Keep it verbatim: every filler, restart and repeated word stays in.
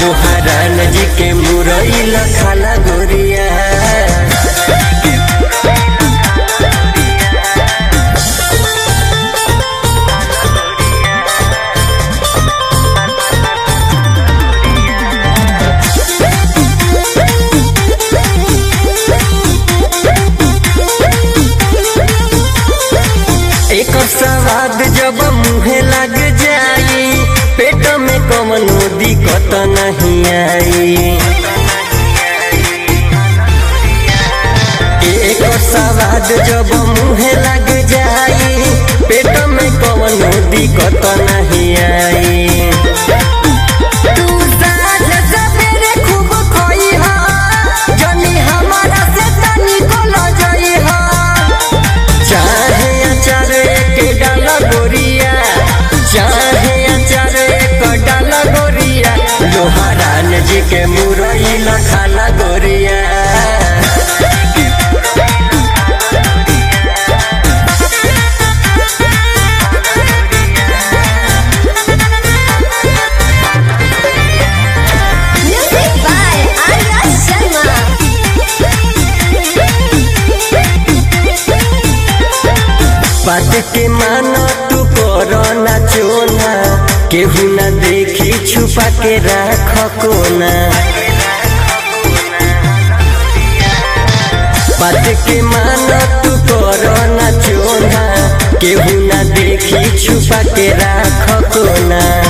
लोहारान जी के मुरई लखाला गोरिया। एक स्वाद जब मुहे लग जाई पेट में कवनो दिक्कत नहीं आई। एक स्वाद जब मुहे लग जाई पेट में कवनो दिक्कत नहीं आई। तू साँझ सवेरे खूब खइहा जनी हमारा से तनी को ल जइहा। चाहे अचार एक डाला गोरिया चाहे अचार एक डाला गोरिया लोहारान जी के मुरई लखाला गोरिया। बात के माना तू करो ना चोना केहू न देखी छुपा के राख कोना। बात के माना तू करो ना चोना केहू न देखी छुपा के राख कोना।